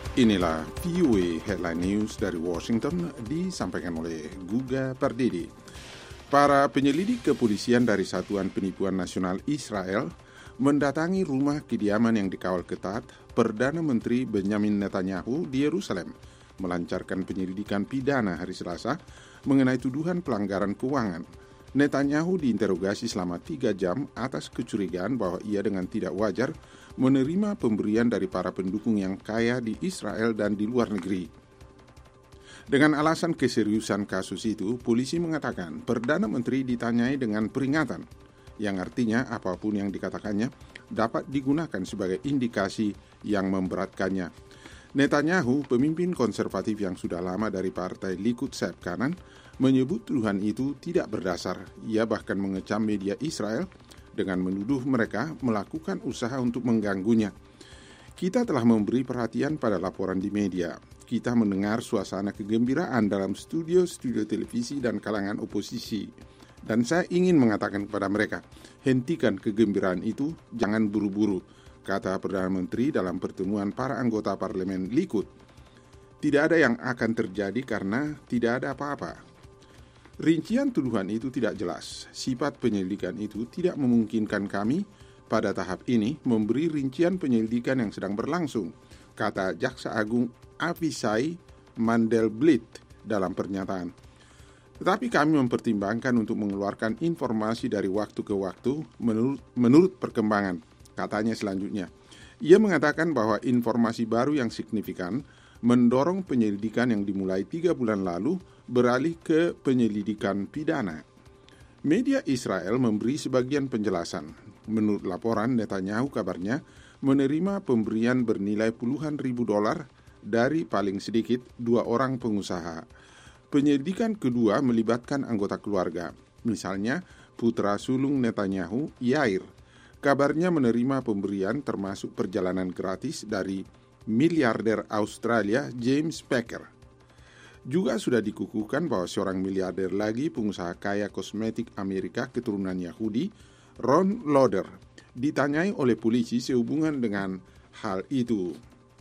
Inilah VOA Headline News dari Washington disampaikan oleh Guga Pardede. Para penyelidik kepolisian dari Satuan Penipuan Nasional Israel mendatangi rumah kediaman yang dikawal ketat Perdana Menteri Benjamin Netanyahu di Yerusalem, melancarkan penyelidikan pidana hari Selasa mengenai tuduhan pelanggaran keuangan. Netanyahu diinterogasi selama 3 jam atas kecurigaan bahwa ia dengan tidak wajar menerima pemberian dari para pendukung yang kaya di Israel dan di luar negeri. Dengan alasan keseriusan kasus itu, polisi mengatakan Perdana Menteri ditanyai dengan peringatan, yang artinya apapun yang dikatakannya dapat digunakan sebagai indikasi yang memberatkannya. Netanyahu, pemimpin konservatif yang sudah lama dari partai Likud sayap kanan, menyebut tuduhan itu tidak berdasar. Ia bahkan mengecam media Israel dengan menuduh mereka melakukan usaha untuk mengganggunya. Kita telah memberi perhatian pada laporan di media. Kita mendengar suasana kegembiraan dalam studio-studio televisi dan kalangan oposisi. Dan saya ingin mengatakan kepada mereka, hentikan kegembiraan itu, jangan buru-buru, kata Perdana Menteri dalam pertemuan para anggota parlemen Likud. Tidak ada yang akan terjadi karena tidak ada apa-apa. Rincian tuduhan itu tidak jelas. Sifat penyelidikan itu tidak memungkinkan kami pada tahap ini memberi rincian penyelidikan yang sedang berlangsung, kata Jaksa Agung Avisai Mandelblit dalam pernyataan. Tetapi kami mempertimbangkan untuk mengeluarkan informasi dari waktu ke waktu menurut perkembangan, katanya selanjutnya. Ia mengatakan bahwa informasi baru yang signifikan mendorong penyelidikan yang dimulai 3 bulan lalu beralih ke penyelidikan pidana. Media Israel memberi sebagian penjelasan. Menurut laporan, Netanyahu kabarnya menerima pemberian bernilai puluhan ribu dolar dari paling sedikit 2 orang pengusaha. Penyelidikan kedua melibatkan anggota keluarga, misalnya putra sulung Netanyahu, Yair. Kabarnya menerima pemberian termasuk perjalanan gratis dari miliarder Australia James Packer. Juga sudah dikukuhkan bahwa seorang miliarder lagi, pengusaha kaya kosmetik Amerika keturunan Yahudi, Ron Lauder, ditanyai oleh polisi sehubungan dengan hal itu.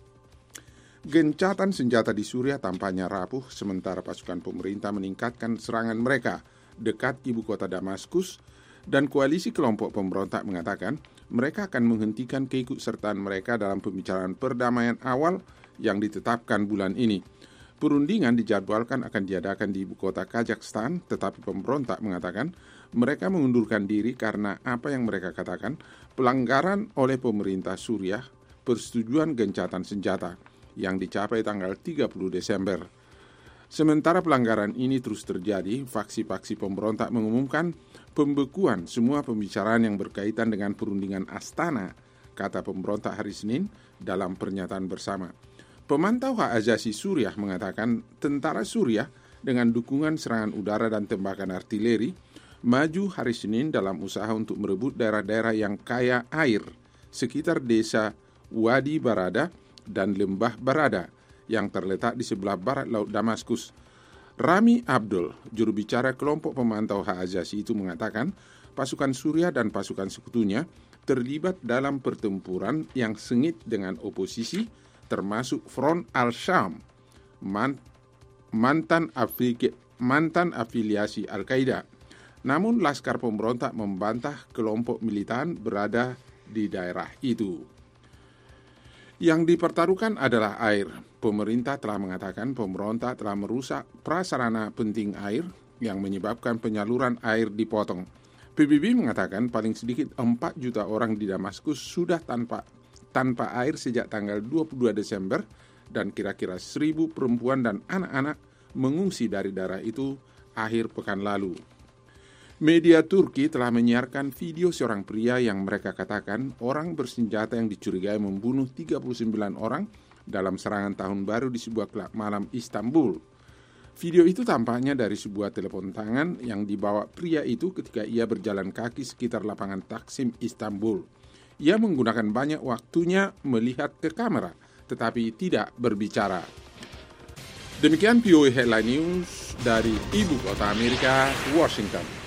Gencatan senjata di Suriah tampaknya rapuh sementara pasukan pemerintah meningkatkan serangan mereka dekat ibu kota Damaskus, dan koalisi kelompok pemberontak mengatakan mereka akan menghentikan keikutsertaan mereka dalam pembicaraan perdamaian awal yang ditetapkan bulan ini. Perundingan dijadwalkan akan diadakan di ibu kota Kazakhstan, tetapi pemberontak mengatakan mereka mengundurkan diri karena apa yang mereka katakan pelanggaran oleh pemerintah Suriah persetujuan gencatan senjata yang dicapai tanggal 30 Desember. Sementara pelanggaran ini terus terjadi, faksi-faksi pemberontak mengumumkan pembekuan semua pembicaraan yang berkaitan dengan perundingan Astana, kata pemberontak hari Senin dalam pernyataan bersama. Pemantau hak asasi Suriah mengatakan tentara Suriah dengan dukungan serangan udara dan tembakan artileri maju hari Senin dalam usaha untuk merebut daerah-daerah yang kaya air sekitar desa Wadi Barada dan Lembah Barada yang terletak di sebelah barat Laut Damaskus. Rami Abdul, juru bicara kelompok pemantau hak asasi itu mengatakan pasukan Suriah dan pasukan sekutunya terlibat dalam pertempuran yang sengit dengan oposisi, termasuk Front al-Sham, mantan afiliasi Al-Qaeda. Namun Laskar Pemberontak membantah kelompok militan berada di daerah itu. Yang dipertaruhkan adalah air. Pemerintah telah mengatakan pemberontak telah merusak prasarana penting air yang menyebabkan penyaluran air dipotong. PBB mengatakan paling sedikit 4 juta orang di Damaskus sudah tanpa air sejak tanggal 22 Desember dan kira-kira 1.000 perempuan dan anak-anak mengungsi dari daerah itu akhir pekan lalu. Media Turki telah menyiarkan video seorang pria yang mereka katakan orang bersenjata yang dicurigai membunuh 39 orang dalam serangan tahun baru di sebuah klub malam Istanbul. Video itu tampaknya dari sebuah telepon tangan yang dibawa pria itu ketika ia berjalan kaki sekitar lapangan Taksim Istanbul. Ia menggunakan banyak waktunya melihat ke kamera, tetapi tidak berbicara. Demikian VOA Headline News dari Ibu Kota Amerika, Washington.